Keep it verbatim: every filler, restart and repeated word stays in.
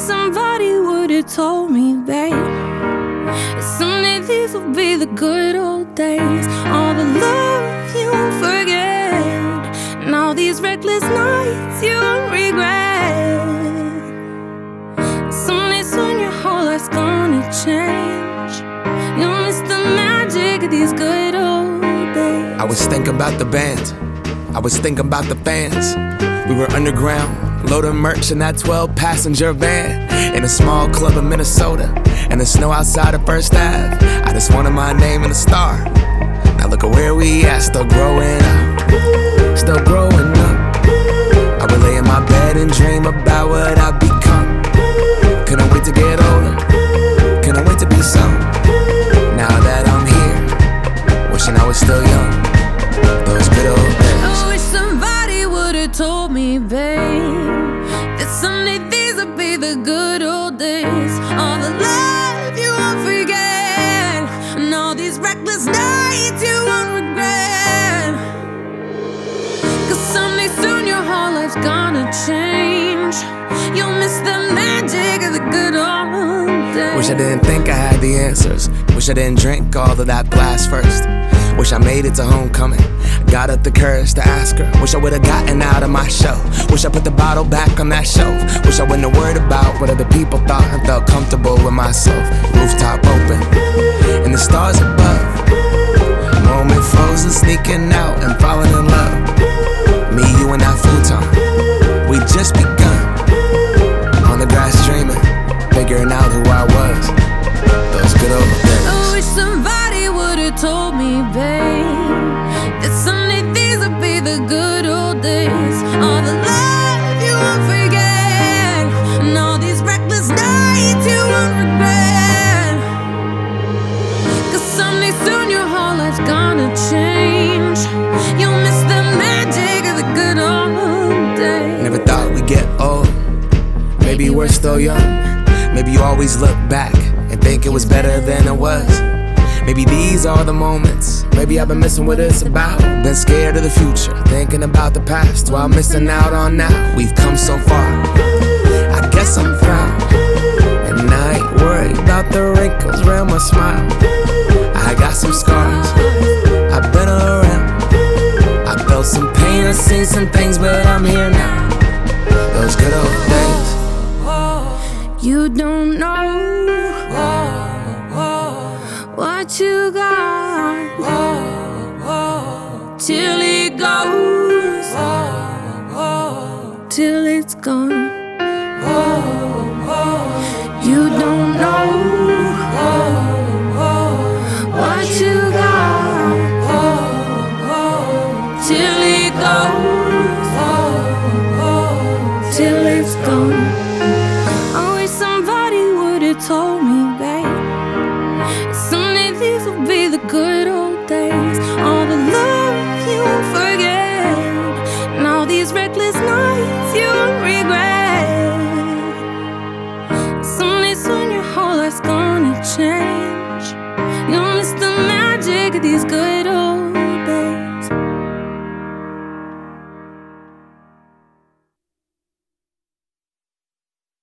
somebody would've told me, babe, that someday these will be the good old days. All the love you won't forget, and all these reckless nights you won't regret. Someday soon your whole life's gonna change. You'll miss the magic of these good old days. I was thinking about the band, I was thinking about the fans. We were underground, loading merch in that twelve passenger van, in a small club in Minnesota, and the snow outside of First Ave. I just wanted my name and a star. Now look at where we at, still growing up, still growing up. I would lay in my bed and dream about what I'd become. Couldn't wait to get older, couldn't wait to be some. Now that I'm here, wishing I was still young. Those good old days. I wish somebody would've told me, babe, that someday these would be the good old days. All the love you won't forget, and all these reckless nights you won't regret. Cause someday soon your whole life's gonna change. You'll miss the magic of the good old days. Wish I didn't think I had the answers. Wish I didn't drink all of that blast first. Wish I made it to homecoming, got up the courage to ask her. Wish I would've gotten out of my show. Wish I put the bottle back on that shelf. Wish I wouldn't have worried about what other people thought and felt comfortable with myself. Rooftop open, and the stars above. Moment frozen, sneaking out and falling in love. Me, you, and that futon, we just begun. On the grass dreaming, figuring out who I was. Those good old days. I wish somebody would've told me, babe, that someday these would be the good old days. All the love you won't forget, and all these reckless nights you won't regret. Cause someday soon your whole life's gonna change. You'll miss the magic of the good old days. Never thought we'd get old. Maybe we're still young. Maybe you always look back and think it was better than it was. Maybe these are the moments. Maybe I've been missing what it's about. Been scared of the future, thinking about the past while missing out on now. We've come so far, I guess I'm proud. And I ain't worried about the wrinkles around my smile. I got some scars, I've been around. I felt some pain, I've seen some things, but I'm here now. Those good old days. You don't know what you got till it goes, till it's gone. You don't know what you got till it goes, till it's gone. I wish somebody would've told me